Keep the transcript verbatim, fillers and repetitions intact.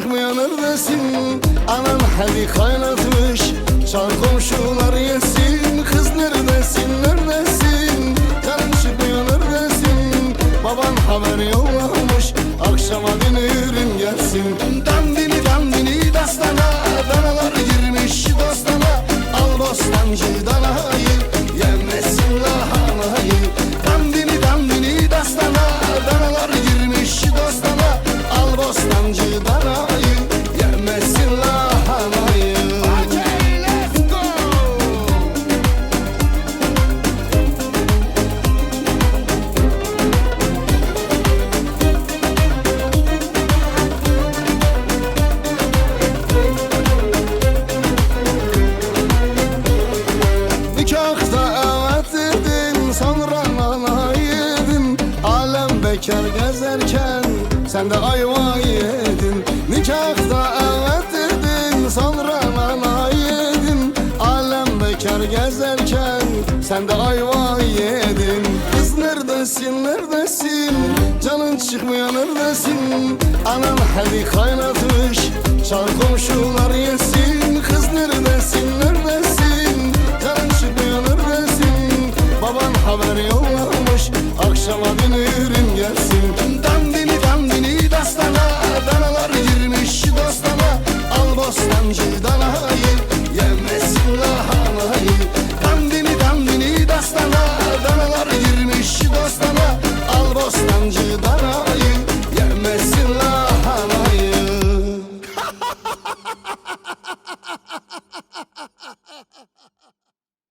çıkmıyor neredesin? Anan hadi kaynatmış, çağır komşular yesin. Kız neredesin, neredesin? Canım çıkmıyor neredesin? Baban haber yollamış, akşama dönürüm gelsin. Dandini dandini dastana, danalar girmiş dostana. Al bostancı danayı, yemesin lahanayı. Dandini dandini dastana, danalar girmiş dostana. Al bostancı danayı, yemesin lahanayı. Okay, let's go! Nikahta evet dedin, sonra nana yedin. Alem bekar gezerken sen de ayva yedin. Nikahta evet dedin, sonra nana yedin. Alem bekar gezerken sen de ayva yedin. Kız neredesin, neredesin? Canın çıkmıyor neredesin? Anan hadi kaynatmış, çağır komşular